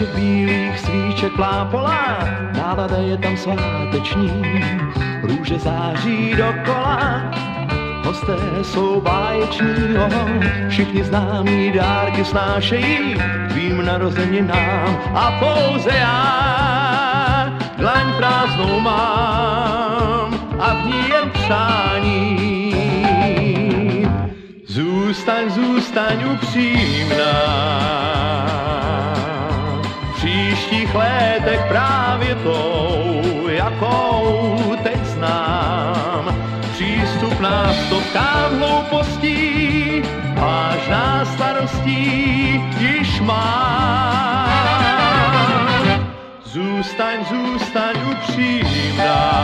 kroužek bílých svíček plápola, nálada je tam sváteční, růže září dokola, hosté jsou báječní, všichni známí dárky snášejí tvým narozeninám a pouze já dlaň prázdnou mám a v ní jen přání. Zůstaň upřímná, v příštích létech právě tou, jakou teď znám. Přístupná stovkám hloupostí, vážná starostí již mám. Zůstaň upřímná,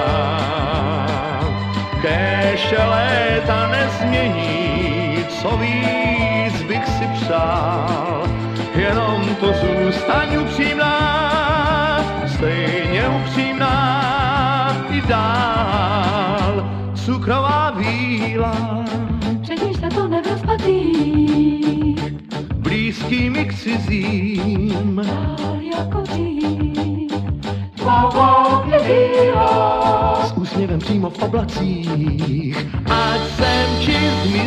kéž léta nezmění, co víc bych si přál. Jenom to zůstaň upřímná, stejně upřímná i dál. Cukrová víla, před níž se to nerozpatří, blízkým i k cizím, dál jako dřív. Tvou je víla, s úsměvem přímo v oblacích, ať sem či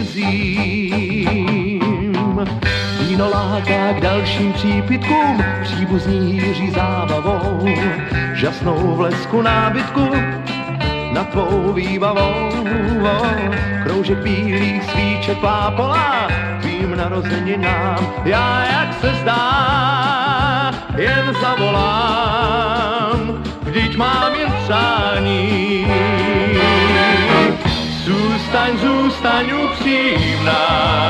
zmizím. Víno láká k dalším přípitkům, příbuzní jíří zábavou, žasnou v lesku nábytku nad tvou výbavou. Kroužek bílých svíček plápola tvým narozeninám, já, jak se zdá, jen zavolám, vždyť mám jen přání. Zůstaň upřímná,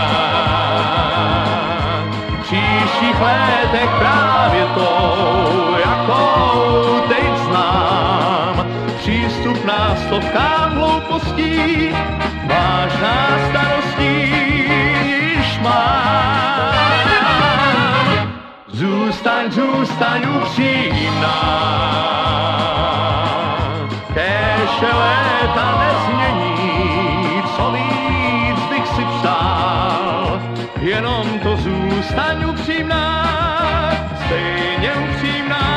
v příštích létech právě tou, jakou teď znám. Přístupná stovkám hloupostí, vážná starostí již mám. Zůstaň upřímná, kéž léta nezmění, co víc bych si přál. Jenom to zůstaň upřímná, stejně upřímná